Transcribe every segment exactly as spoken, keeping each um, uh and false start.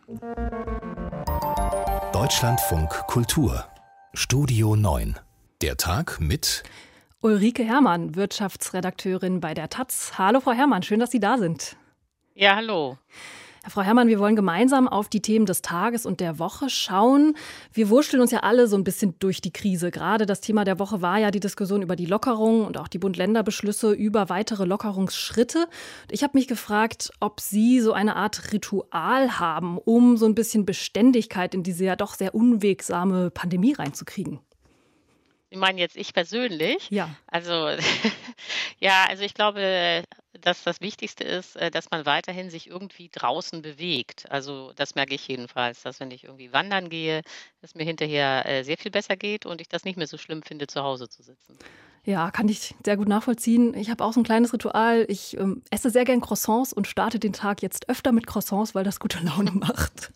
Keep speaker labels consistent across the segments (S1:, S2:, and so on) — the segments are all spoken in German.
S1: Deutschlandfunk Kultur Studio neun. Der Tag mit
S2: Ulrike Herrmann, Wirtschaftsredakteurin bei der Taz. Hallo Frau Herrmann, schön, dass Sie da sind.
S3: Ja, hallo.
S2: Frau Herrmann, wir wollen gemeinsam auf die Themen des Tages und der Woche schauen. Wir wursteln uns ja alle so ein bisschen durch die Krise. Gerade das Thema der Woche war ja die Diskussion über die Lockerung und auch die Bund-Länder-Beschlüsse über weitere Lockerungsschritte. Ich habe mich gefragt, ob Sie so eine Art Ritual haben, um so ein bisschen Beständigkeit in diese ja doch sehr unwegsame Pandemie reinzukriegen.
S3: Sie meinen jetzt ich persönlich?
S2: Ja.
S3: Also, ja, also ich glaube, dass das Wichtigste ist, äh, dass man weiterhin sich irgendwie draußen bewegt. Also das merke ich jedenfalls, dass wenn ich irgendwie wandern gehe, es mir hinterher äh, sehr viel besser geht und ich das nicht mehr so schlimm finde, zu Hause zu sitzen.
S2: Ja, kann ich sehr gut nachvollziehen. Ich habe auch so ein kleines Ritual. Ich ähm, esse sehr gern Croissants und starte den Tag jetzt öfter mit Croissants, weil das gute Laune macht.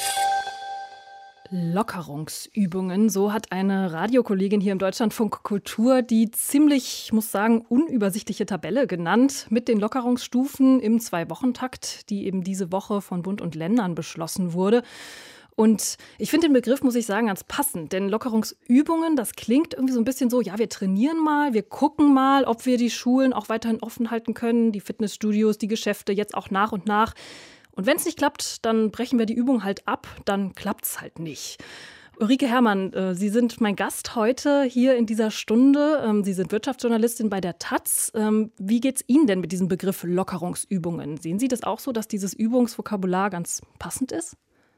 S2: Lockerungsübungen, so hat eine Radiokollegin hier im Deutschlandfunk Kultur die ziemlich, ich muss sagen, unübersichtliche Tabelle genannt mit den Lockerungsstufen im Zwei-Wochen-Takt, die eben diese Woche von Bund und Ländern beschlossen wurde. Und ich finde den Begriff, muss ich sagen, ganz passend, denn Lockerungsübungen, das klingt irgendwie so ein bisschen so, ja, wir trainieren mal, wir gucken mal, ob wir die Schulen auch weiterhin offen halten können, die Fitnessstudios, die Geschäfte jetzt auch nach und nach. Und wenn es nicht klappt, dann brechen wir die Übung halt ab, dann klappt es halt nicht. Ulrike Herrmann, äh, Sie sind mein Gast heute hier in dieser Stunde. Ähm, Sie sind Wirtschaftsjournalistin bei der Taz. Ähm, wie geht's Ihnen denn mit diesem Begriff Lockerungsübungen? Sehen Sie das auch so, dass dieses Übungsvokabular ganz passend ist?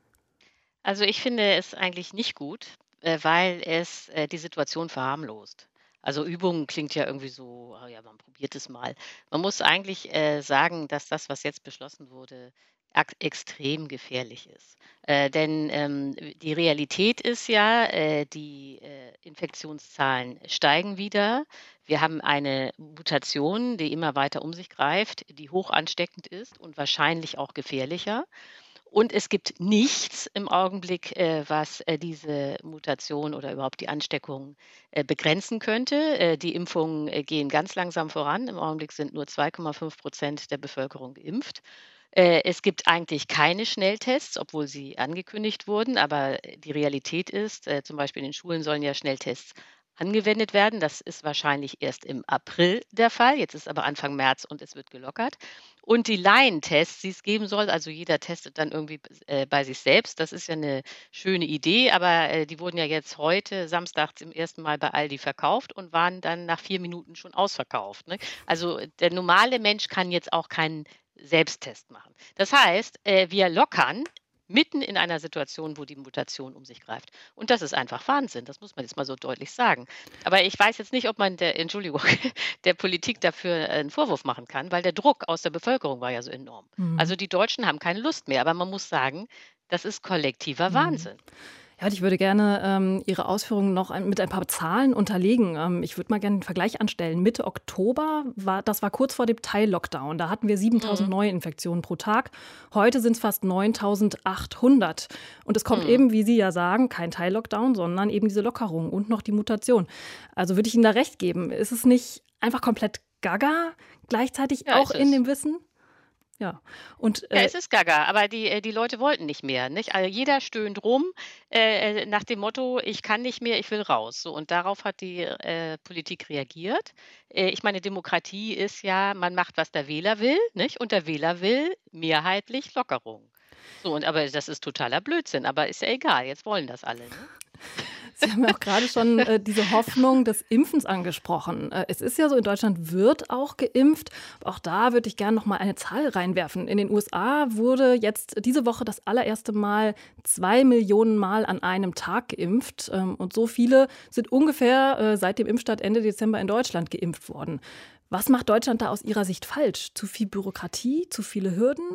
S3: Also ich finde es eigentlich nicht gut, äh, weil es äh, die Situation verharmlost. Also Übung klingt ja irgendwie so, ah ja, man probiert es mal. Man muss eigentlich äh, sagen, dass das, was jetzt beschlossen wurde, ak- extrem gefährlich ist. Äh, denn ähm, die Realität ist ja, äh, die äh, Infektionszahlen steigen wieder. Wir haben eine Mutation, die immer weiter um sich greift, die hoch ansteckend ist und wahrscheinlich auch gefährlicher. Und es gibt nichts im Augenblick, äh, was, äh, diese Mutation oder überhaupt die Ansteckung, äh, begrenzen könnte. Äh, die Impfungen, äh, gehen ganz langsam voran. Im Augenblick sind nur zwei Komma fünf Prozent der Bevölkerung geimpft. Äh, es gibt eigentlich keine Schnelltests, obwohl sie angekündigt wurden, aber äh, die Realität ist, äh, zum Beispiel in den Schulen sollen ja Schnelltests angewendet werden. Das ist wahrscheinlich erst im April der Fall. Jetzt ist aber Anfang März und es wird gelockert. Und die Laientests, die es geben soll, also jeder testet dann irgendwie äh, bei sich selbst. Das ist ja eine schöne Idee, aber äh, die wurden ja jetzt heute Samstag zum ersten Mal bei Aldi verkauft und waren dann nach vier Minuten schon ausverkauft, ne? Also, der normale Mensch kann jetzt auch keinen Selbsttest machen. Das heißt, äh, wir lockern mitten in einer Situation, wo die Mutation um sich greift. Und das ist einfach Wahnsinn, das muss man jetzt mal so deutlich sagen. Aber ich weiß jetzt nicht, ob man der Entschuldigung, der Politik dafür einen Vorwurf machen kann, weil der Druck aus der Bevölkerung war ja so enorm.
S2: Mhm.
S3: Also die Deutschen haben keine Lust mehr, aber man muss sagen, das ist kollektiver
S2: Mhm.
S3: Wahnsinn.
S2: Ja, und ich würde gerne ähm, Ihre Ausführungen noch ein, mit ein paar Zahlen unterlegen. Ähm, ich würde mal gerne einen Vergleich anstellen. Mitte Oktober, war, das war kurz vor dem Teil-Lockdown. Da hatten wir siebentausend
S3: Mhm.
S2: Neuinfektionen pro Tag. Heute sind es fast neuntausendachthundert. Und es kommt
S3: Mhm.
S2: eben, wie Sie ja sagen, kein Teil-Lockdown, sondern eben diese Lockerung und noch die Mutation. Also würde ich Ihnen da recht geben. Ist es nicht einfach komplett gaga, gleichzeitig
S3: Ja,
S2: auch
S3: ist
S2: in
S3: es.
S2: dem Wissen? Ja. Und
S3: Ja,
S2: äh,
S3: es ist gaga, aber die äh, die Leute wollten nicht mehr, nicht? Also, jeder stöhnt rum, äh, äh, nach dem Motto: „Ich kann nicht mehr, ich will raus." So, und darauf hat die, äh, Politik reagiert. Äh, ich meine, Demokratie ist ja, man macht, was der Wähler will, nicht? Und der Wähler will mehrheitlich Lockerung. So, und aber das ist totaler Blödsinn, aber ist ja egal, jetzt wollen das alle, ne?
S2: Sie haben ja auch gerade schon äh, diese Hoffnung des Impfens angesprochen. Äh, es ist ja so, in Deutschland wird auch geimpft. Auch da würde ich gerne noch mal eine Zahl reinwerfen. In den U S A wurde jetzt diese Woche das allererste Mal zwei Millionen Mal an einem Tag geimpft. Ähm, und so viele sind ungefähr äh, seit dem Impfstart Ende Dezember in Deutschland geimpft worden. Was macht Deutschland da aus Ihrer Sicht falsch? Zu viel Bürokratie? Zu viele Hürden?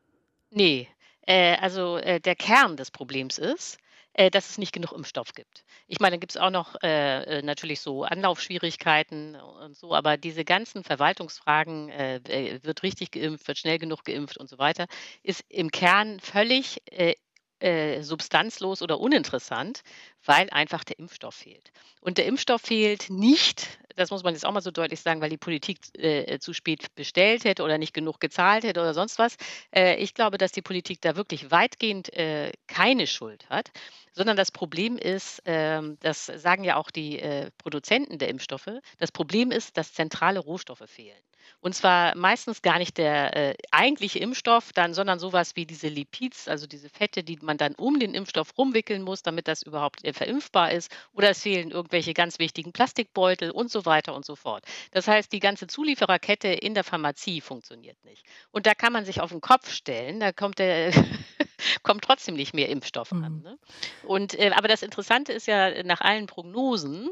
S3: Ne, äh, also, äh, der Kern des Problems ist, äh, dass es nicht genug Impfstoff gibt. Ich meine, da gibt's auch noch, äh, äh, natürlich so Anlaufschwierigkeiten und so, aber diese ganzen Verwaltungsfragen, äh, äh, wird richtig geimpft, wird schnell genug geimpft und so weiter, ist im Kern völlig, äh, äh, substanzlos oder uninteressant, weil einfach der Impfstoff fehlt. Und der Impfstoff fehlt nicht, das muss man jetzt auch mal so deutlich sagen, weil die Politik äh, zu spät bestellt hätte oder nicht genug gezahlt hätte oder sonst was. Äh, ich glaube, dass die Politik da wirklich weitgehend äh, keine Schuld hat, sondern das Problem ist, ähm, das sagen ja auch die äh, Produzenten der Impfstoffe, das Problem ist, dass zentrale Rohstoffe fehlen. Und zwar meistens gar nicht der äh, eigentliche Impfstoff, dann, sondern sowas wie diese Lipids, also diese Fette, die man dann um den Impfstoff rumwickeln muss, damit das überhaupt äh, verimpfbar ist. Oder es fehlen irgendwelche ganz wichtigen Plastikbeutel und so weiter und so fort. Das heißt, die ganze Zuliefererkette in der Pharmazie funktioniert nicht. Und da kann man sich auf den Kopf stellen, da kommt der kommt trotzdem nicht mehr Impfstoff an.
S2: Mhm.
S3: Ne? Und äh, aber das Interessante ist ja, nach allen Prognosen,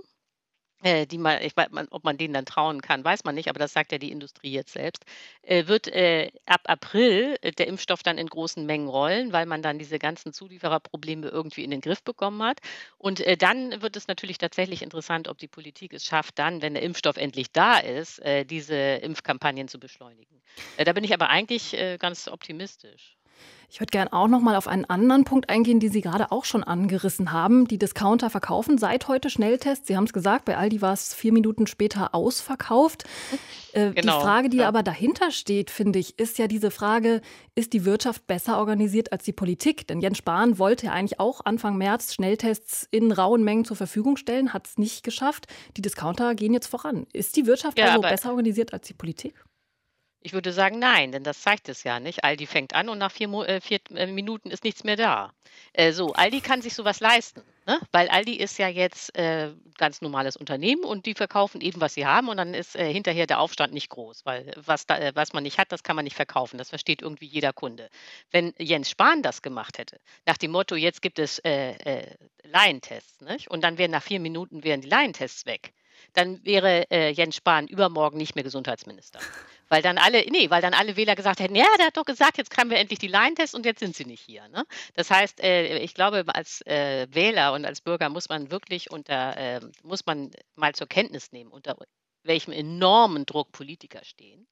S3: äh, die man, ich weiß, man, ob man denen dann trauen kann, weiß man nicht, aber das sagt ja die Industrie jetzt selbst, äh, wird äh, ab April äh, der Impfstoff dann in großen Mengen rollen, weil man dann diese ganzen Zuliefererprobleme irgendwie in den Griff bekommen hat. Und äh, dann wird es natürlich tatsächlich interessant, ob die Politik es schafft, dann, wenn der Impfstoff endlich da ist, äh, diese Impfkampagnen zu beschleunigen. Äh, da bin ich aber eigentlich äh, ganz optimistisch.
S2: Ich würde gerne auch noch mal auf einen anderen Punkt eingehen, den Sie gerade auch schon angerissen haben. Die Discounter verkaufen seit heute Schnelltests. Sie haben es gesagt, bei Aldi war es vier Minuten später ausverkauft. Äh, Die
S3: Genau.
S2: Frage, die
S3: Ja.
S2: aber dahinter steht, finde ich, ist ja diese Frage, ist die Wirtschaft besser organisiert als die Politik? Denn Jens Spahn wollte ja eigentlich auch Anfang März Schnelltests in rauen Mengen zur Verfügung stellen, hat es nicht geschafft. Die Discounter gehen jetzt voran. Ist die Wirtschaft
S3: Ja,
S2: also
S3: aber
S2: besser organisiert als die Politik?
S3: ich würde sagen, nein, denn das zeigt es ja nicht. Aldi fängt an und nach vier, Mo äh, vier äh, Minuten ist nichts mehr da. Äh, so, Aldi kann sich sowas leisten, ne? Weil Aldi ist ja jetzt äh, ganz normales Unternehmen und die verkaufen eben, was sie haben und dann ist äh, hinterher der Aufstand nicht groß, weil was, da, äh, was man nicht hat, das kann man nicht verkaufen. Das versteht irgendwie jeder Kunde. Wenn Jens Spahn das gemacht hätte, nach dem Motto, jetzt gibt es äh, äh, Laientests, nicht? Und dann wären nach vier Minuten wären die Laientests weg, dann wäre äh, Jens Spahn übermorgen nicht mehr Gesundheitsminister. Weil dann alle, nee, weil dann alle Wähler gesagt hätten, ja, der hat doch gesagt, jetzt haben wir endlich die Laientests und jetzt sind sie nicht hier. Ne? Das heißt, äh, ich glaube, als äh, Wähler und als Bürger muss man wirklich unter, äh, muss man mal zur Kenntnis nehmen, unter welchem enormen Druck Politiker stehen.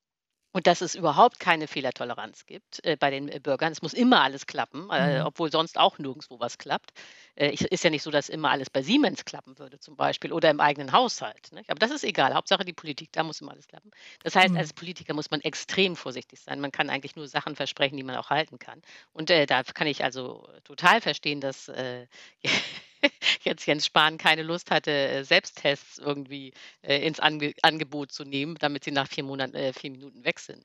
S3: Und dass es überhaupt keine Fehlertoleranz gibt äh, bei den äh, Bürgern. Es muss immer alles klappen, äh,
S2: Mhm.
S3: obwohl sonst auch nirgendwo was klappt. Äh, ich, ist ja nicht so, dass immer alles bei Siemens klappen würde zum Beispiel oder im eigenen Haushalt. Nicht? Aber das ist egal. Hauptsache die Politik, da muss immer alles klappen. Das heißt,
S2: Mhm.
S3: als Politiker muss man extrem vorsichtig sein. Man kann eigentlich nur Sachen versprechen, die man auch halten kann. Und äh, da kann ich also total verstehen, dass äh, jetzt Jens Spahn keine Lust hatte, äh, Selbsttests irgendwie äh, ins Ange Angebot zu nehmen, damit sie nach vier Monaten, äh, vier Minuten weg sind.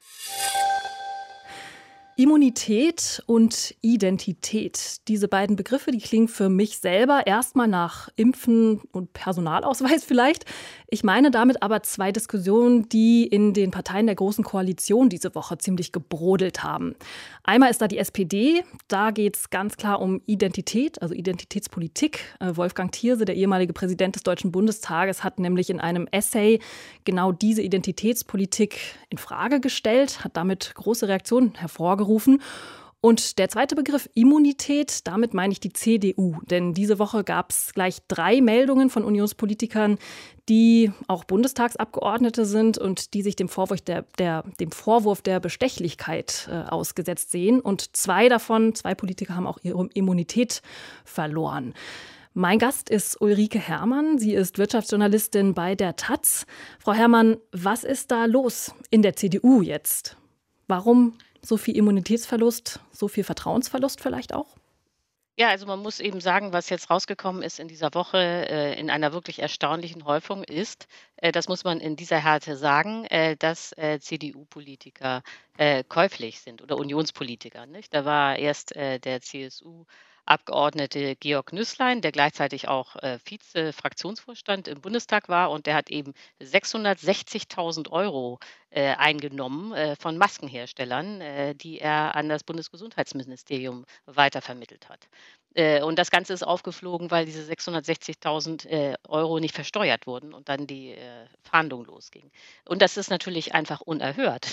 S2: Immunität und Identität. Diese beiden Begriffe, die klingen für mich selber erstmal nach Impfen und Personalausweis vielleicht. Ich meine damit aber zwei Diskussionen, die in den Parteien der Großen Koalition diese Woche ziemlich gebrodelt haben. Einmal ist da die S P D. Da geht es ganz klar um Identität, also Identitätspolitik. Äh, Wolfgang Thierse, der ehemalige Präsident des Deutschen Bundestages, hat nämlich in einem Essay genau diese Identitätspolitik in Frage gestellt, hat damit große Reaktionen hervorgerufen. Und der zweite Begriff Immunität, damit meine ich die C D U. Denn diese Woche gab es gleich drei Meldungen von Unionspolitikern, die auch Bundestagsabgeordnete sind und die sich dem Vorwurf der, der, dem Vorwurf der Bestechlichkeit äh, ausgesetzt sehen. Und zwei davon, zwei Politiker haben auch ihre Immunität verloren. Mein Gast ist Ulrike Herrmann. Sie ist Wirtschaftsjournalistin bei der Taz. Frau Herrmann, was ist da los in der C D U jetzt? Warum so viel Immunitätsverlust, so viel Vertrauensverlust vielleicht auch?
S3: Ja, also man muss eben sagen, was jetzt rausgekommen ist in dieser Woche äh, in einer wirklich erstaunlichen Häufung ist, äh, das muss man in dieser Härte sagen, äh, dass äh, C D U-Politiker äh, käuflich sind oder Unionspolitiker. Nicht? Da war erst äh, der C S U-Abgeordnete Georg Nüßlein, der gleichzeitig auch äh, Vize-Fraktionsvorstand im Bundestag war und der hat eben sechshundertsechzigtausend Euro äh, eingenommen äh, von Maskenherstellern, äh, die er an das Bundesgesundheitsministerium weitervermittelt hat. Äh, und das Ganze ist aufgeflogen, weil diese sechshundertsechzigtausend äh, Euro nicht versteuert wurden und dann die äh, Fahndung losging. Und das ist natürlich einfach unerhört.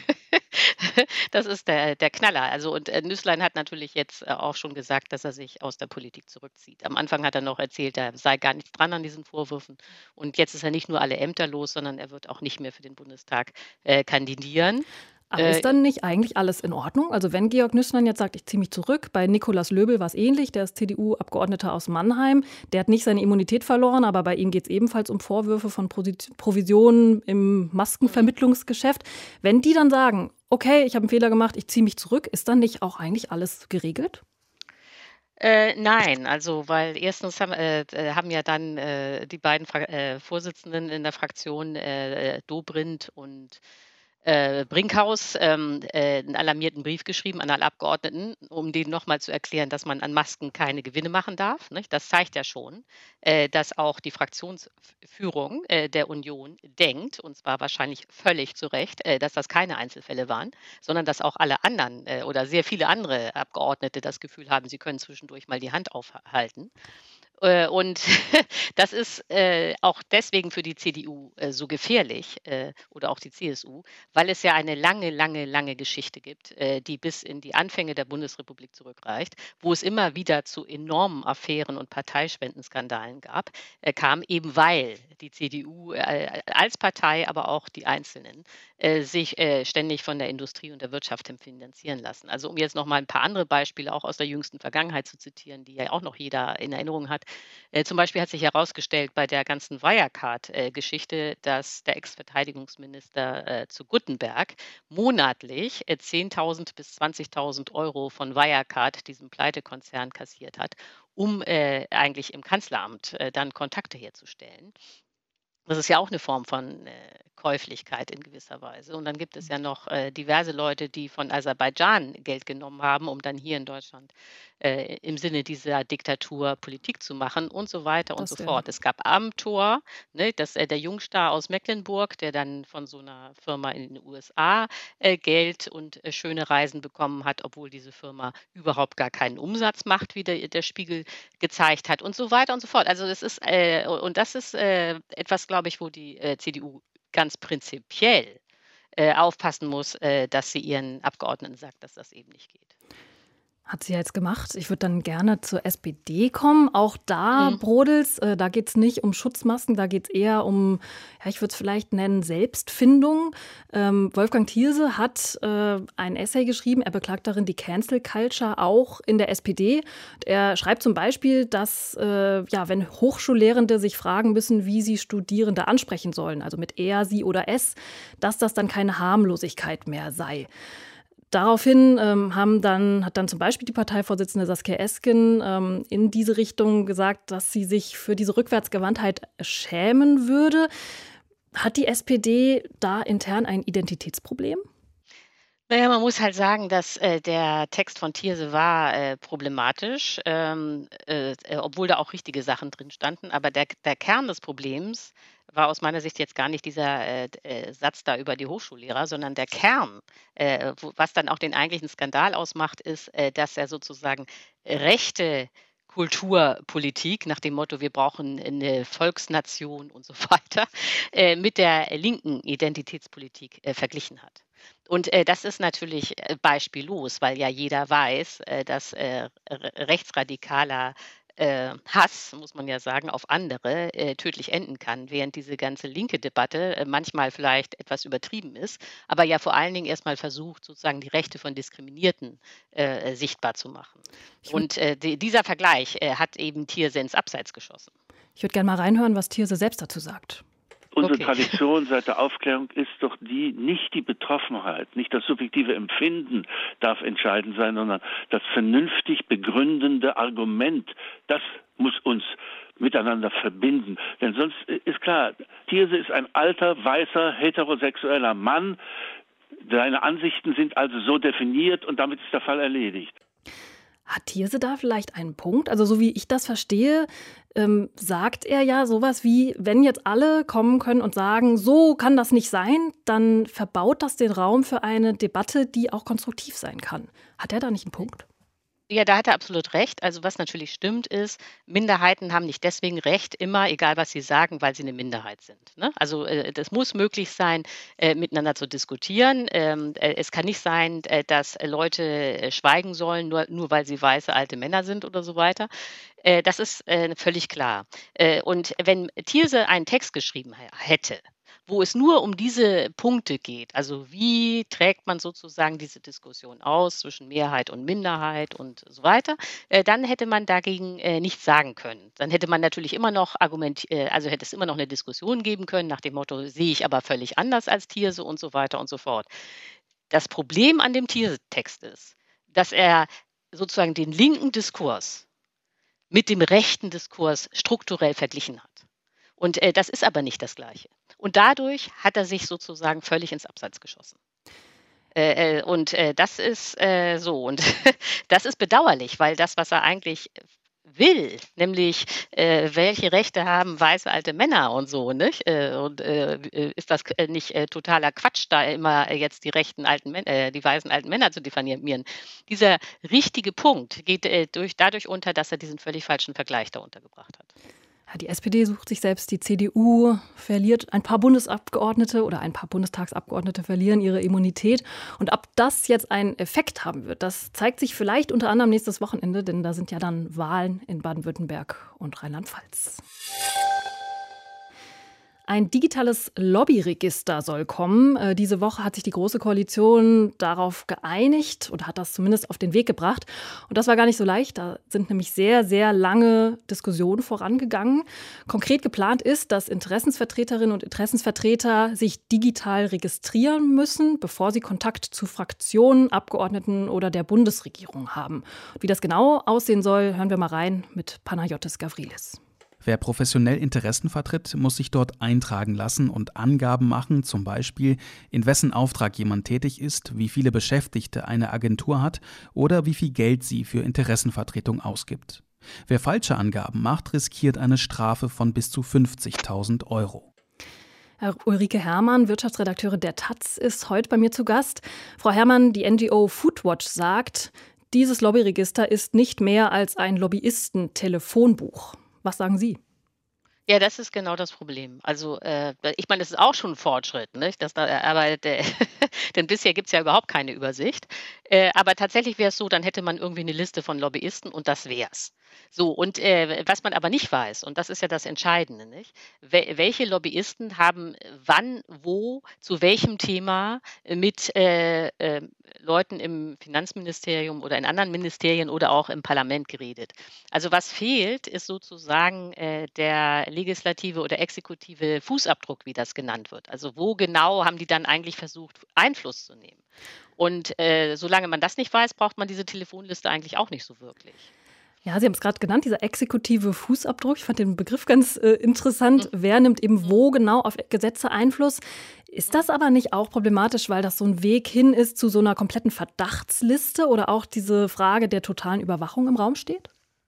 S3: Das ist der, der Knaller. Also, und äh, Nüßlein hat natürlich jetzt äh, auch schon gesagt, dass er sich aus der Politik zurückzieht. Am Anfang hat er noch erzählt, da sei gar nichts dran an diesen Vorwürfen. Und jetzt ist er nicht nur alle Ämter los, sondern er wird auch nicht mehr für den Bundestag äh, kandidieren.
S2: Aber
S3: Äh,
S2: ist dann nicht eigentlich alles in Ordnung? Also wenn Georg Nüßlein jetzt sagt, ich ziehe mich zurück, bei Nikolaus Löbel war es ähnlich, der ist C D U-Abgeordneter aus Mannheim, der hat nicht seine Immunität verloren, aber bei ihm geht es ebenfalls um Vorwürfe von Prosi- Provisionen im Maskenvermittlungsgeschäft. Wenn die dann sagen, okay, ich habe einen Fehler gemacht, ich ziehe mich zurück, ist dann nicht auch eigentlich alles geregelt?
S3: Äh, nein, also weil erstens haben, äh, äh, haben ja dann äh, die beiden Fra äh, Vorsitzenden in der Fraktion, äh, äh, Dobrindt und äh, Brinkhaus, ähm, äh, 'n alarmierten Brief geschrieben an alle Abgeordneten, um denen noch mal zu erklären, dass man an Masken keine Gewinne machen darf, nicht? Das zeigt ja schon, äh, dass auch die Fraktionsführung, äh, der Union denkt, und zwar wahrscheinlich völlig zu Recht, äh, dass das keine Einzelfälle waren, sondern dass auch alle anderen, äh, oder sehr viele andere Abgeordnete das Gefühl haben, sie können zwischendurch mal die Hand aufhalten. Äh, und das ist, äh, auch deswegen für die C D U, äh, so gefährlich, äh, oder auch die C S U, weil es ja eine lange, lange, lange Geschichte gibt, äh, die bis in die Anfänge der Bundesrepublik zurückreicht, wo es immer wieder zu enormen Affären und Parteispendenskandalen gab äh, kam, eben weil die C D U, äh, als Partei, aber auch die Einzelnen, äh, sich, äh, ständig von der Industrie und der Wirtschaft haben finanzieren lassen. Also, um jetzt noch mal ein paar andere Beispiele auch aus der jüngsten Vergangenheit zu zitieren, die ja auch noch jeder in Erinnerung hat. Äh, zum Beispiel hat sich herausgestellt bei der ganzen Wirecard, äh, Geschichte, dass der Ex-Verteidigungsminister, äh, zu Guttenberg monatlich, äh, zehntausend bis zwanzigtausend Euro von Wirecard, diesem Pleitekonzern, kassiert hat, um, äh, eigentlich im Kanzleramt, äh, dann Kontakte herzustellen. Das ist ja auch eine Form von, äh, Käuflichkeit in gewisser Weise. Und dann gibt es ja noch, äh, diverse Leute, die von Aserbaidschan Geld genommen haben, um dann hier in Deutschland, äh, im Sinne dieser Diktatur Politik zu machen und so weiter und so
S2: Das ja.
S3: fort. Es gab Amthor, ne, das äh, der Jungstar aus Mecklenburg, der dann von so einer Firma in den U S A, äh, Geld und, äh, schöne Reisen bekommen hat, obwohl diese Firma überhaupt gar keinen Umsatz macht, wie der der Spiegel gezeigt hat und so weiter und so fort. Also, das ist, äh und das ist, äh, etwas, glaube ich, wo die, äh, C D U ganz prinzipiell, äh, aufpassen muss, äh, dass sie ihren Abgeordneten sagt, dass das eben nicht geht.
S2: Hat sie ja jetzt gemacht. Ich würde dann gerne zur S P D kommen. Auch da
S3: Mhm.
S2: brodelt's. Äh, da geht es nicht um Schutzmasken, da geht es eher um, ja, ich würde es vielleicht nennen, Selbstfindung. Ähm, Wolfgang Thierse hat äh, ein Essay geschrieben. Er beklagt darin die Cancel Culture auch in der S P D. Er schreibt zum Beispiel, dass, äh, ja, wenn Hochschullehrende sich fragen müssen, wie sie Studierende ansprechen sollen, also mit er, sie oder es, dass das dann keine Harmlosigkeit mehr sei. Daraufhin ähm, haben dann, hat dann zum Beispiel die Parteivorsitzende Saskia Esken ähm, in diese Richtung gesagt, dass sie sich für diese Rückwärtsgewandtheit schämen würde. Hat die S P D da intern ein Identitätsproblem?
S3: Na ja, man muss halt sagen, dass, äh, der Text von Thierse war, äh, problematisch, ähm, äh, äh, obwohl da auch richtige Sachen drin standen. Aber der der Kern des Problems war aus meiner Sicht jetzt gar nicht dieser, äh, d äh, Satz da über die Hochschullehrer, sondern der Kern, äh, wo was dann auch den eigentlichen Skandal ausmacht, ist, äh, dass er sozusagen rechte Kulturpolitik nach dem Motto: „Wir brauchen eine Volksnation“ und so weiter, äh, mit der linken Identitätspolitik, äh, verglichen hat. Und, äh, das ist natürlich, äh, beispiellos, weil ja jeder weiß, äh, dass, äh, r rechtsradikaler, äh, Hass, muss man ja sagen, auf andere, äh, tödlich enden kann, während diese ganze linke Debatte, äh, manchmal vielleicht etwas übertrieben ist, aber ja vor allen Dingen erst mal versucht, sozusagen die Rechte von Diskriminierten, äh, sichtbar zu machen.
S2: Ich würde
S3: Und, äh, di dieser Vergleich, äh, hat eben Thierse ins Abseits geschossen.
S2: ich würd gerne mal reinhören, was Thierse selbst dazu sagt.
S4: Unsere
S3: Okay.
S4: Tradition seit der Aufklärung ist doch die, nicht die Betroffenheit, nicht das subjektive Empfinden darf entscheidend sein, sondern das vernünftig begründende Argument, das muss uns miteinander verbinden. Denn sonst ist klar, Thierse ist ein alter, weißer, heterosexueller Mann. Seine Ansichten sind also so definiert und damit ist der Fall erledigt.
S2: Hat Thierse da vielleicht einen Punkt? Also so wie ich das verstehe, ähm, sagt er ja sowas wie, wenn jetzt alle kommen können und sagen, so kann das nicht sein, dann verbaut das den Raum für eine Debatte, die auch konstruktiv sein kann. Hat er da nicht einen Punkt?
S3: Ja, da hat er absolut recht. Also, was natürlich stimmt, ist, Minderheiten haben nicht deswegen Recht immer, egal was sie sagen, weil sie eine Minderheit sind, ne? Also, äh, das muss möglich sein, äh, miteinander zu diskutieren. Ähm, äh, es kann nicht sein, äh, dass Leute, äh, schweigen sollen, nur nur weil sie weiße alte Männer sind oder so weiter. Äh, das ist, äh, völlig klar. Äh, und wenn Thierse einen Text geschrieben hä hätte wo es nur um diese Punkte geht. Also wie trägt man sozusagen diese Diskussion aus zwischen Mehrheit und Minderheit und so weiter, äh, dann hätte man dagegen äh, nichts sagen können. Dann hätte man natürlich immer noch Argument, äh, also hätte es immer noch eine Diskussion geben können nach dem Motto, sehe ich aber völlig anders als Thierse und so weiter und so fort. Das Problem an dem Thierse-Text ist, dass er sozusagen den linken Diskurs mit dem rechten Diskurs strukturell verglichen hat. Und äh, das ist aber nicht das Gleiche. Und dadurch hat er sich sozusagen völlig ins Abseits geschossen. Äh, äh, und äh, das ist äh, so. Und das ist bedauerlich, weil das, was er eigentlich will, nämlich äh, welche Rechte haben weiße alte Männer und so, nicht? Äh, und äh, äh, ist das äh, nicht äh, totaler Quatsch, da immer äh, jetzt die rechten alten Männer, äh, die weißen alten Männer zu diffamieren? Dieser richtige Punkt geht äh, durch, dadurch unter, dass er diesen völlig falschen Vergleich da untergebracht hat.
S2: Ja, die S P D sucht sich selbst, die C D U verliert, ein paar Bundesabgeordnete oder ein paar Bundestagsabgeordnete verlieren ihre Immunität. Und ob das jetzt einen Effekt haben wird, das zeigt sich vielleicht unter anderem nächstes Wochenende, denn da sind ja dann Wahlen in Baden-Württemberg und Rheinland-Pfalz. Ein digitales Lobbyregister soll kommen. Äh, diese Woche hat sich die Große Koalition darauf geeinigt oder hat das zumindest auf den Weg gebracht. Und das war gar nicht so leicht. Da sind nämlich sehr, sehr lange Diskussionen vorangegangen. Konkret geplant ist, dass Interessensvertreterinnen und Interessensvertreter sich digital registrieren müssen, bevor sie Kontakt zu Fraktionen, Abgeordneten oder der Bundesregierung haben. Wie das genau aussehen soll, hören wir mal rein mit Panagiotis Gavrilis.
S5: Wer professionell Interessen vertritt, muss sich dort eintragen lassen und Angaben machen, zum Beispiel, in wessen Auftrag jemand tätig ist, wie viele Beschäftigte eine Agentur hat oder wie viel Geld sie für Interessenvertretung ausgibt. Wer falsche Angaben macht, riskiert eine Strafe von bis zu fünfzigtausend Euro.
S2: Herr Ulrike Herrmann, Wirtschaftsredakteurin der Taz, ist heute bei mir zu Gast. Frau Herrmann, die N G O Foodwatch sagt, dieses Lobbyregister ist nicht mehr als ein Lobbyisten-Telefonbuch. Was sagen Sie?
S3: Ja, das ist genau das Problem. Also äh, ich meine, das ist auch schon ein Fortschritt, nicht? Dass da, aber der, denn bisher gibt es ja überhaupt keine Übersicht. Äh, aber tatsächlich wäre es so, dann hätte man irgendwie eine Liste von Lobbyisten und das wär's. So, und äh, was man aber nicht weiß, und das ist ja das Entscheidende, nicht? Wel- welche Lobbyisten haben wann, wo, zu welchem Thema mit äh, äh, Leuten im Finanzministerium oder in anderen Ministerien oder auch im Parlament geredet. Also was fehlt, ist sozusagen äh, der legislative oder exekutive Fußabdruck, wie das genannt wird. Also wo genau haben die dann eigentlich versucht, Einfluss zu nehmen? Und äh, solange man das nicht weiß, braucht man diese Telefonliste eigentlich auch nicht so wirklich.
S2: Ja, Sie haben es gerade genannt, dieser exekutive Fußabdruck. Ich fand den Begriff ganz äh, interessant. Mhm. Wer nimmt eben wo genau auf Gesetze Einfluss? Ist das aber nicht auch problematisch, weil das so ein Weg hin ist zu so einer kompletten Verdachtsliste oder auch diese Frage der totalen Überwachung im Raum steht?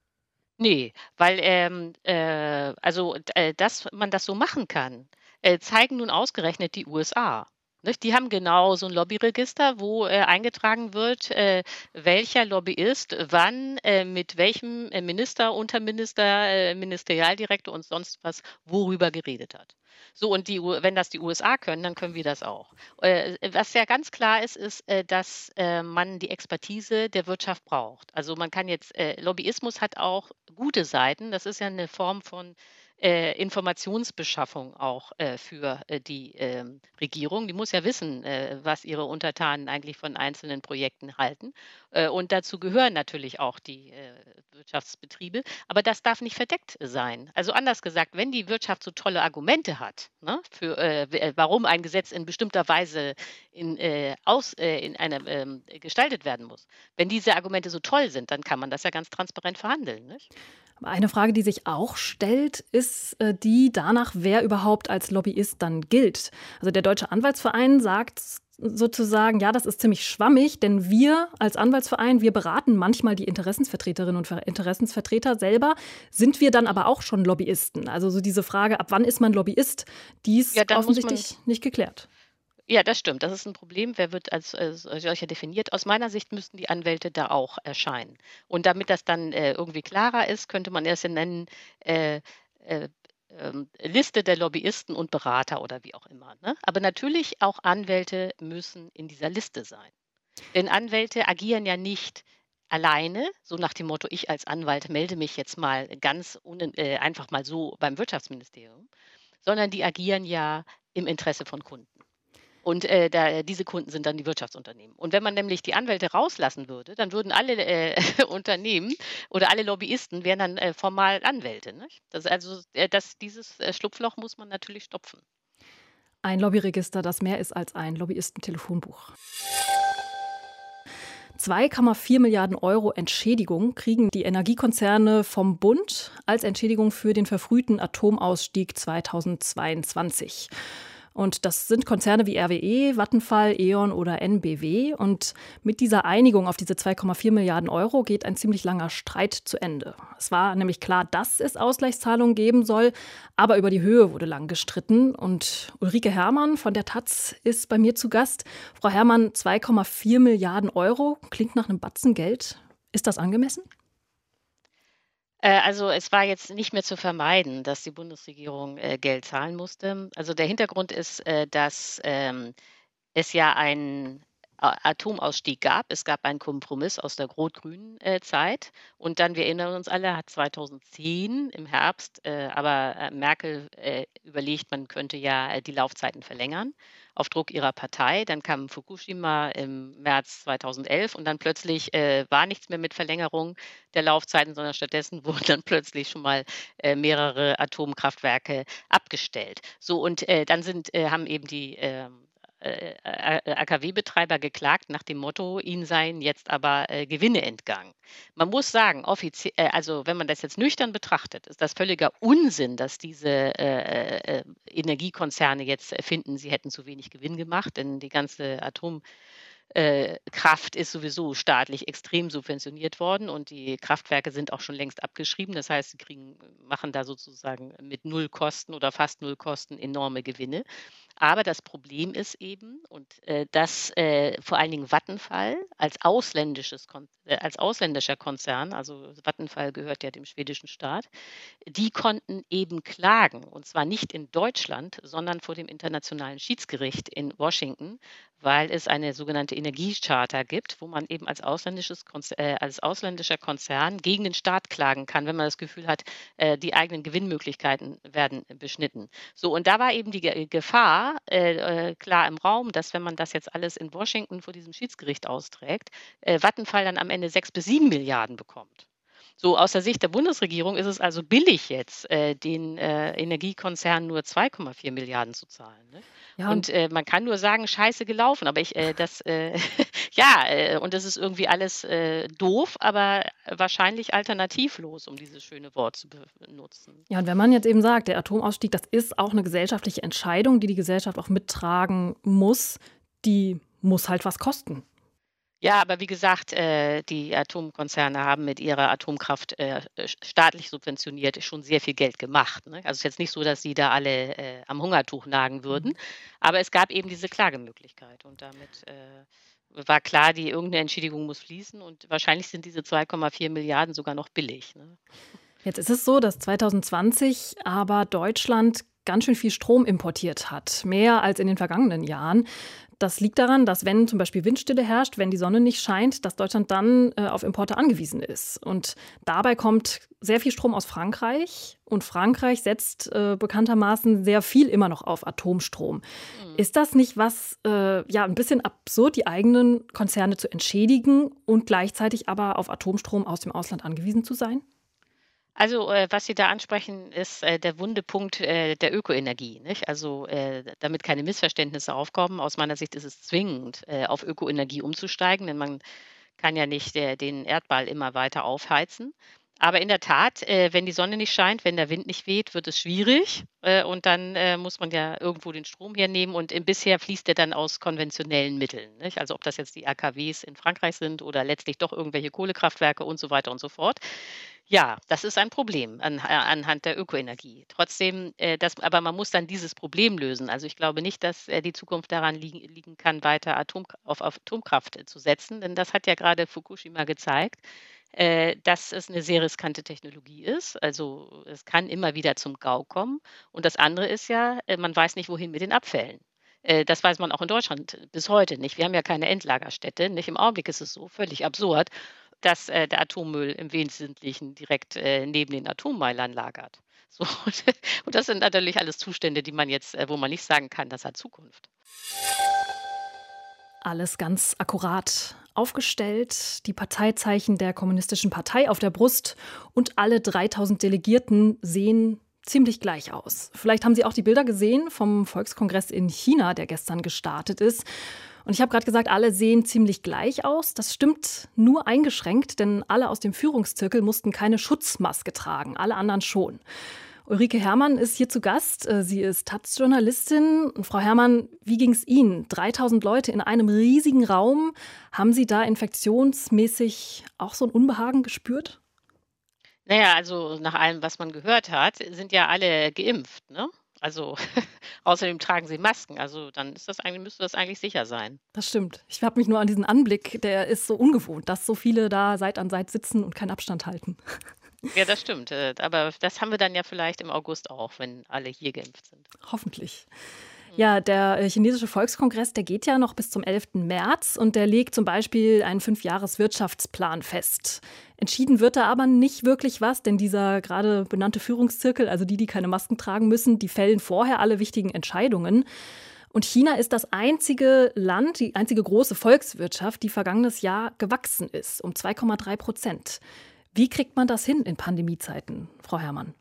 S3: Nee, weil ähm, äh, also äh, dass man das so machen kann, äh, zeigen nun ausgerechnet die U S A. Nicht? Die haben genau so ein Lobbyregister, wo äh, eingetragen wird, äh, welcher Lobbyist wann äh, mit welchem äh, Minister, Unterminister, äh, Ministerialdirektor und sonst was worüber geredet hat. So, und die, U- wenn das die U S A können, dann können wir das auch. Äh, was ja ganz klar ist, ist, äh, dass äh, man die Expertise der Wirtschaft braucht. Also man kann jetzt, äh, Lobbyismus hat auch gute Seiten. Das ist ja eine Form von äh, Informationsbeschaffung auch äh, für äh, die ähm, Regierung. Die muss ja wissen, äh, was ihre Untertanen eigentlich von einzelnen Projekten halten. Äh, und dazu gehören natürlich auch die äh, Wirtschaftsbetriebe. Aber das darf nicht verdeckt sein. Also anders gesagt, wenn die Wirtschaft so tolle Argumente hat, ne, für äh, w- äh, warum ein Gesetz in bestimmter Weise in, äh, aus, äh, in einer, ähm, gestaltet werden muss, wenn diese Argumente so toll sind, dann kann man das ja ganz transparent verhandeln. Nicht?
S2: Aber eine Frage, die sich auch stellt, ist äh, die danach, wer überhaupt als Lobbyist dann gilt. Also der Deutsche Anwaltsverein sagt sozusagen, ja, das ist ziemlich schwammig, denn wir als Anwaltsverein, wir beraten manchmal die Interessensvertreterinnen und Ver- Interessensvertreter selber. Sind wir dann aber auch schon Lobbyisten? Also so diese Frage, ab wann ist man Lobbyist, die ist
S3: Ja, dann muss man
S2: offensichtlich nicht geklärt.
S3: Ja, das stimmt. Das ist ein Problem. Wer wird als äh, solcher definiert? Aus meiner Sicht müssten die Anwälte da auch erscheinen. Und damit das dann äh, irgendwie klarer ist, könnte man erst nennen, äh, äh, ähm, Liste der Lobbyisten und Berater oder wie auch immer. Ne? Aber natürlich auch Anwälte müssen in dieser Liste sein. Denn Anwälte agieren ja nicht alleine, so nach dem Motto, ich als Anwalt melde mich jetzt mal ganz un äh, einfach mal so beim Wirtschaftsministerium, sondern die agieren ja im Interesse von Kunden. Und äh, da, diese Kunden sind dann die Wirtschaftsunternehmen. Und wenn man nämlich die Anwälte rauslassen würde, dann würden alle äh, Unternehmen oder alle Lobbyisten wären dann äh, formal Anwälte. Nicht? Das, also äh, das, dieses äh, Schlupfloch muss man natürlich stopfen.
S2: Ein Lobbyregister, das mehr ist als ein Lobbyistentelefonbuch. zwei Komma vier Milliarden Euro Entschädigung kriegen die Energiekonzerne vom Bund als Entschädigung für den verfrühten Atomausstieg zweitausendzweiundzwanzig. Und das sind Konzerne wie R W E, Vattenfall, E.ON oder N B W. Und mit dieser Einigung auf diese zwei Komma vier Milliarden Euro geht ein ziemlich langer Streit zu Ende. Es war nämlich klar, dass es Ausgleichszahlungen geben soll, aber über die Höhe wurde lang gestritten. Und Ulrike Herrmann von der Taz ist bei mir zu Gast. Frau Herrmann, zwei Komma vier Milliarden Euro klingt nach einem Batzen Geld. Ist das angemessen?
S3: Also es war jetzt nicht mehr zu vermeiden, dass die Bundesregierung äh, Geld zahlen musste. Also der Hintergrund ist, äh, dass ähm, es ja einen A- Atomausstieg gab. Es gab einen Kompromiss aus der rot-grünen äh, Zeit. Und dann, wir erinnern uns alle, hat zweitausendzehn im Herbst, äh, aber äh, Merkel äh, überlegt, man könnte ja äh, die Laufzeiten verlängern auf Druck ihrer Partei. Dann kam Fukushima im März zweitausendelf und dann plötzlich äh, war nichts mehr mit Verlängerung der Laufzeiten, sondern stattdessen wurden dann plötzlich schon mal äh, mehrere Atomkraftwerke abgestellt. So, und äh, dann sind, äh, haben eben die ähm, äh, A K W-Betreiber geklagt nach dem Motto, ihnen seien jetzt aber äh, Gewinne entgangen. Man muss sagen, offizie- äh, also wenn man das jetzt nüchtern betrachtet, ist das völliger Unsinn, dass diese äh, äh, Energiekonzerne jetzt finden, sie hätten zu wenig Gewinn gemacht, denn die ganze Atom äh, Kraft ist sowieso staatlich extrem subventioniert worden und die Kraftwerke sind auch schon längst abgeschrieben. Das heißt, sie kriegen, machen da sozusagen mit null Kosten oder fast null Kosten enorme Gewinne. Aber das Problem ist eben, und äh, dass äh, vor allen Dingen Vattenfall als, ausländisches Kon äh, als ausländischer Konzern, also Vattenfall gehört ja dem schwedischen Staat, die konnten eben klagen. Und zwar nicht in Deutschland, sondern vor dem Internationalen Schiedsgericht in Washington, weil es eine sogenannte Energiecharta gibt, wo man eben als, ausländisches Konzer äh, als ausländischer Konzern gegen den Staat klagen kann, wenn man das Gefühl hat, äh, die eigenen Gewinnmöglichkeiten werden beschnitten. So, und da war eben die Ge Gefahr äh, äh, klar im Raum, dass wenn man das jetzt alles in Washington vor diesem Schiedsgericht austrägt, äh, Vattenfall dann am Ende sechs bis sieben Milliarden bekommt. So, aus der Sicht der Bundesregierung ist es also billig jetzt, äh, den äh, Energiekonzernen nur zwei Komma vier Milliarden zu zahlen. Ne?
S2: Ja,
S3: Und äh, man kann nur sagen, scheiße gelaufen, aber ich, äh, das, äh, ja, äh, und das ist irgendwie alles äh, doof, aber wahrscheinlich alternativlos, um dieses schöne Wort zu benutzen.
S2: Ja, und wenn man jetzt eben sagt, der Atomausstieg, das ist auch eine gesellschaftliche Entscheidung, die die Gesellschaft auch mittragen muss, die muss halt was kosten.
S3: Ja, aber wie gesagt, äh, die Atomkonzerne haben mit ihrer Atomkraft äh, staatlich subventioniert schon sehr viel Geld gemacht. Ne? Also es ist jetzt nicht so, dass sie da alle äh, am Hungertuch nagen würden,
S2: Mhm.
S3: aber es gab eben diese Klagemöglichkeit und damit äh, war klar, die irgendeine Entschädigung muss fließen und wahrscheinlich sind diese zwei Komma vier Milliarden sogar noch billig. Ne?
S2: Jetzt ist es so, dass zweitausendzwanzig aber Deutschland ganz schön viel Strom importiert hat, mehr als in den vergangenen Jahren. Das liegt daran, dass wenn zum Beispiel Windstille herrscht, wenn die Sonne nicht scheint, dass Deutschland dann äh, auf Importe angewiesen ist. Und dabei kommt sehr viel Strom aus Frankreich. Und Frankreich setzt äh, bekanntermaßen sehr viel immer noch auf Atomstrom.
S3: Mhm.
S2: Ist das nicht was, äh, ja, ein bisschen absurd, die eigenen Konzerne zu entschädigen und gleichzeitig aber auf Atomstrom aus dem Ausland angewiesen zu sein?
S3: Also, äh, was Sie da ansprechen, ist äh, der wunde Punkt äh, der Ökoenergie, nicht? Also, äh, damit keine Missverständnisse aufkommen, aus meiner Sicht ist es zwingend, äh, auf Ökoenergie umzusteigen, denn man kann ja nicht äh, den Erdball immer weiter aufheizen. Aber in der Tat, äh, wenn die Sonne nicht scheint, wenn der Wind nicht weht, wird es schwierig. Äh, und dann äh, muss man ja irgendwo den Strom hernehmen. Und im bisher fließt der dann aus konventionellen Mitteln. Nicht? Also ob das jetzt die A K Ws in Frankreich sind oder letztlich doch irgendwelche Kohlekraftwerke und so weiter und so fort. Ja, das ist ein Problem an, äh, anhand der Ökoenergie. Trotzdem, äh, das, aber man muss dann dieses Problem lösen. Also ich glaube nicht, dass äh, die Zukunft daran liegen, liegen kann, weiter Atom, auf, auf Atomkraft äh, zu setzen. Denn das hat ja gerade Fukushima gezeigt, äh, dass es eine sehr riskante Technologie ist. Also es kann immer wieder zum Gau kommen. Und das andere ist ja, äh, man weiß nicht, wohin mit den Abfällen. Äh, Das weiß man auch in Deutschland bis heute nicht. Wir haben ja keine Endlagerstätte. Nicht im Augenblick ist es so völlig absurd, dass äh, der Atommüll im Wesentlichen direkt äh, neben den Atommeilern lagert. So, und das sind natürlich alles Zustände, die man jetzt äh, wo man nicht sagen kann, das hat Zukunft.
S2: Alles ganz akkurat aufgestellt, die Parteizeichen der Kommunistischen Partei auf der Brust und alle dreitausend Delegierten sehen ziemlich gleich aus. Vielleicht haben Sie auch die Bilder gesehen vom Volkskongress in China, der gestern gestartet ist. Und ich habe gerade gesagt, alle sehen ziemlich gleich aus. Das stimmt nur eingeschränkt, denn alle aus dem Führungszirkel mussten keine Schutzmaske tragen, alle anderen schon. Ulrike Herrmann ist hier zu Gast. Sie ist Taz-Journalistin. Und Frau Herrmann, wie ging es Ihnen? dreitausend Leute in einem riesigen Raum. Haben Sie da infektionsmäßig auch so ein Unbehagen gespürt?
S3: Naja, also nach allem, was man gehört hat, sind ja alle geimpft, ne? Also außerdem tragen sie Masken. Also dann ist das eigentlich, müsste das eigentlich sicher sein.
S2: Das stimmt. Ich habe mich nur an diesen Anblick, der ist so ungewohnt, dass so viele da Seit an Seit sitzen und keinen Abstand halten.
S3: Ja, das stimmt. äh, Aber das haben wir dann ja vielleicht im August auch, wenn alle hier geimpft sind.
S2: Hoffentlich. Ja, der äh, chinesische Volkskongress, der geht ja noch bis zum elften März und der legt zum Beispiel einen Fünfjahres-Wirtschaftsplan fest. Entschieden wird da aber nicht wirklich was, denn dieser gerade benannte Führungszirkel, also die, die keine Masken tragen müssen, die fällen vorher alle wichtigen Entscheidungen. Und China ist das einzige Land, die einzige große Volkswirtschaft, die vergangenes Jahr gewachsen ist, um zwei Komma drei Prozent. Wie kriegt man das hin in Pandemiezeiten, Frau Herrmann?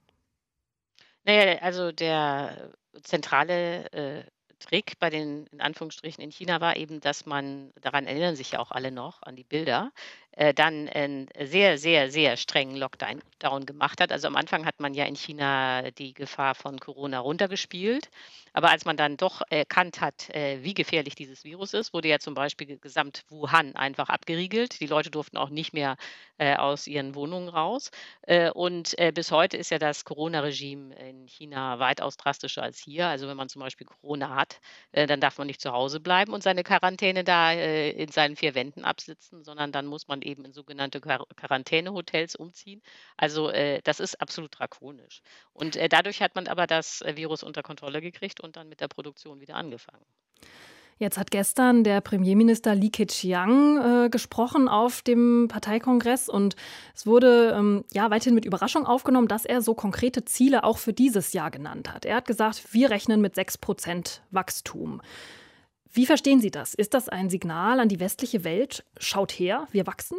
S3: Naja, also der zentrale äh, Trick bei den, in Anführungsstrichen, in China war eben, dass man, daran erinnern sich ja auch alle noch, an die Bilder, äh, dann einen sehr, sehr, sehr strengen Lockdown down gemacht hat. Also am Anfang hat man ja in China die Gefahr von Corona runtergespielt. Aber als man dann doch erkannt hat, äh, wie gefährlich dieses Virus ist, wurde ja zum Beispiel gesamt Wuhan einfach abgeriegelt. Die Leute durften auch nicht mehr äh, aus ihren Wohnungen raus. Äh, und äh, bis heute ist ja das Corona-Regime in China weitaus drastischer als hier. Also wenn man zum Beispiel Corona hat, äh, dann darf man nicht zu Hause bleiben und seine Quarantäne da äh, in seinen vier Wänden absitzen, sondern dann muss man eben in sogenannte Quar Quarantänehotels umziehen. Also äh, das ist absolut drakonisch. Und äh, dadurch hat man aber das äh, Virus unter Kontrolle gekriegt und dann mit der Produktion wieder angefangen.
S2: Jetzt hat gestern der Premierminister Li Keqiang äh, gesprochen auf dem Parteikongress und es wurde ähm, ja weiterhin mit Überraschung aufgenommen, dass er so konkrete Ziele auch für dieses Jahr genannt hat. Er hat gesagt, wir rechnen mit sechs Prozent Wachstum. Wie verstehen Sie das? Ist das ein Signal an die westliche Welt? Schaut her, wir wachsen?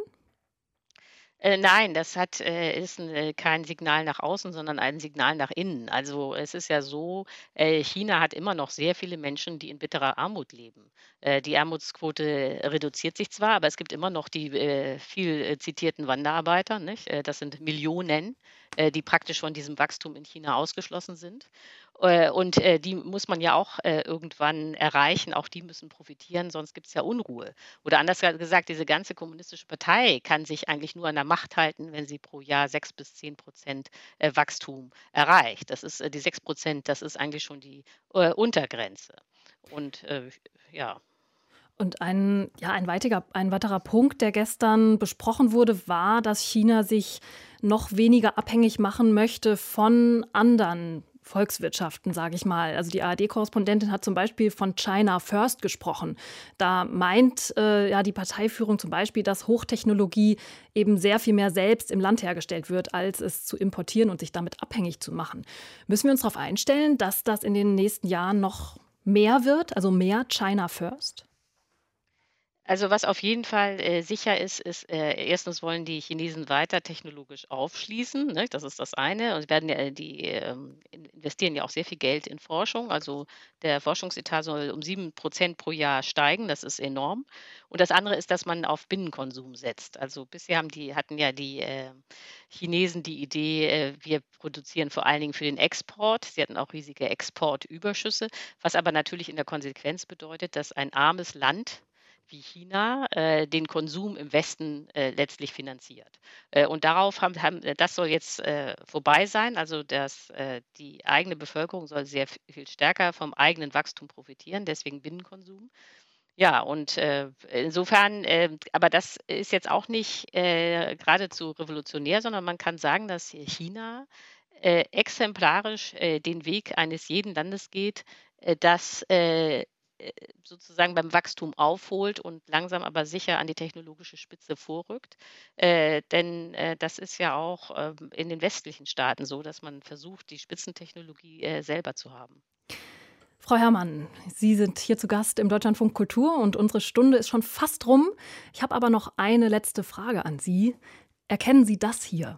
S3: Äh, nein, das hat äh, ist 'n, äh, kein Signal nach außen, sondern ein Signal nach innen. Also, es ist ja so, äh, China hat immer noch sehr viele Menschen, die in bitterer Armut leben. Äh, die Armutsquote reduziert sich zwar, aber es gibt immer noch die, äh, viel, äh, zitierten Wanderarbeiter, nicht? Äh, das sind Millionen, äh, die praktisch von diesem Wachstum in China ausgeschlossen sind. Äh, und, äh, die muss man ja auch, äh, irgendwann erreichen. Auch die müssen profitieren, sonst gibt es ja Unruhe. Oder anders ge gesagt, diese ganze kommunistische Partei kann sich eigentlich nur an der Macht halten, wenn sie pro Jahr sechs bis zehn Prozent äh, Wachstum erreicht. Das ist äh, die sechs Prozent, das ist eigentlich schon die äh, Untergrenze. Und äh, ja.
S2: Und ein, ja, ein, weitiger, ein weiterer Punkt, der gestern besprochen wurde, war, dass China sich noch weniger abhängig machen möchte von anderen Volkswirtschaften, sage ich mal. Also die A R D-Korrespondentin hat zum Beispiel von China First gesprochen. Da meint äh, ja die Parteiführung zum Beispiel, dass Hochtechnologie eben sehr viel mehr selbst im Land hergestellt wird, als es zu importieren und sich damit abhängig zu machen. Müssen wir uns darauf einstellen, dass das in den nächsten Jahren noch mehr wird, also mehr China First?
S3: Also, was auf jeden Fall, äh, sicher ist, ist, äh, erstens wollen die Chinesen weiter technologisch aufschließen, ne? Das ist das eine. Und sie werden ja, äh, die, ähm, in investieren ja auch sehr viel Geld in Forschung. Also, der Forschungsetat soll um sieben Prozent pro Jahr steigen. Das ist enorm. Und das andere ist, dass man auf Binnenkonsum setzt. Also, bisher haben die hatten ja die, äh, Chinesen die Idee, äh, wir produzieren vor allen Dingen für den Export. Sie hatten auch riesige Exportüberschüsse, was aber natürlich in der Konsequenz bedeutet, dass ein armes Land wie China äh, den Konsum im Westen äh, letztlich finanziert. Äh, und darauf haben, haben äh, das soll jetzt äh, vorbei sein. Also dass äh, die eigene Bevölkerung soll sehr f- viel stärker vom eigenen Wachstum profitieren, deswegen Binnenkonsum. Ja, und äh, insofern, äh, aber das ist jetzt auch nicht äh, geradezu revolutionär, sondern man kann sagen, dass China äh, exemplarisch äh, den Weg eines jeden Landes geht, äh, das äh, sozusagen beim Wachstum aufholt und langsam aber sicher an die technologische Spitze vorrückt. Äh, denn äh, das ist ja auch ähm, in den westlichen Staaten so, dass man versucht, die Spitzentechnologie äh, selber zu haben.
S2: Frau Herrmann, Sie sind hier zu Gast im Deutschlandfunk Kultur und unsere Stunde ist schon fast rum. Ich habe aber noch eine letzte Frage an Sie. Erkennen Sie das hier?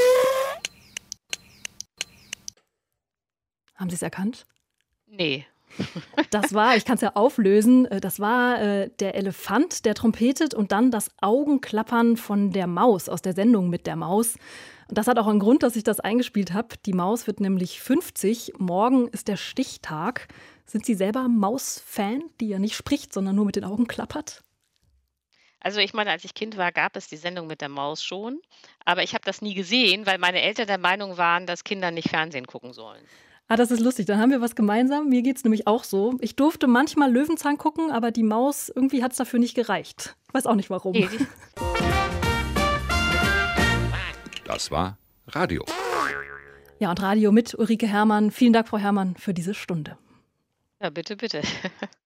S2: Haben Sie es erkannt?
S3: Nee.
S2: Das war, ich kann es ja auflösen, das war äh, der Elefant, der trompetet und dann das Augenklappern von der Maus aus der Sendung mit der Maus. Und das hat auch einen Grund, dass ich das eingespielt habe. Die Maus wird nämlich fünfzig. Morgen ist der Stichtag. Sind Sie selber Maus-Fan, die ja nicht spricht, sondern nur mit den Augen klappert?
S3: Also ich meine, als ich Kind war, gab es die Sendung mit der Maus schon. Aber ich habe das nie gesehen, weil meine Eltern der Meinung waren, dass Kinder nicht Fernsehen gucken sollen.
S2: Ah, das ist lustig. Dann haben wir was gemeinsam. Mir geht es nämlich auch so. Ich durfte manchmal Löwenzahn gucken, aber die Maus, irgendwie hat es dafür nicht gereicht. Ich weiß auch nicht warum.
S3: Nee, die-
S6: Das war Radio.
S2: Ja, und Radio mit Ulrike Herrmann. Vielen Dank, Frau Herrmann, für diese Stunde.
S3: Ja, bitte, bitte.